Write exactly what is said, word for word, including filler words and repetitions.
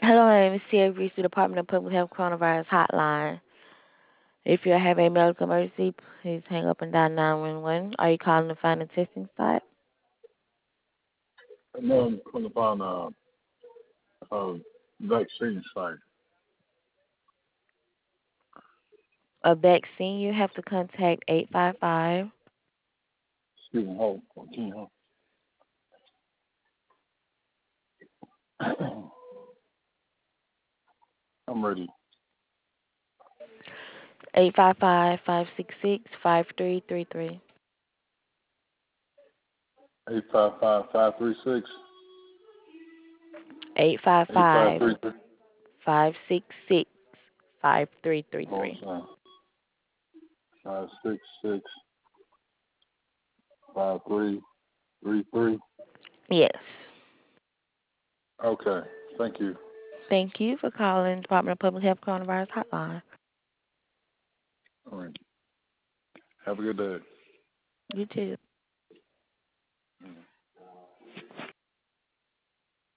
Hello, my name is Sierra Reese, the Department of Public Health Coronavirus Hotline. If you have a medical emergency, please hang up and dial nine one one. Are you calling to find a testing site? No, I'm calling upon a, a vaccine site. A vaccine, you have to contact eight five five. Excuse me, hold. Can you hold? I'm ready. eight five five, five six six, five three three three. Eight five five five three six. eight five Eight five five, three three. five six six, five three three Hold three. on. Five six six five three three three. Yes. Okay. Thank you. Thank you for calling Department of Public Health Coronavirus Hotline. All right. Have a good day. You too.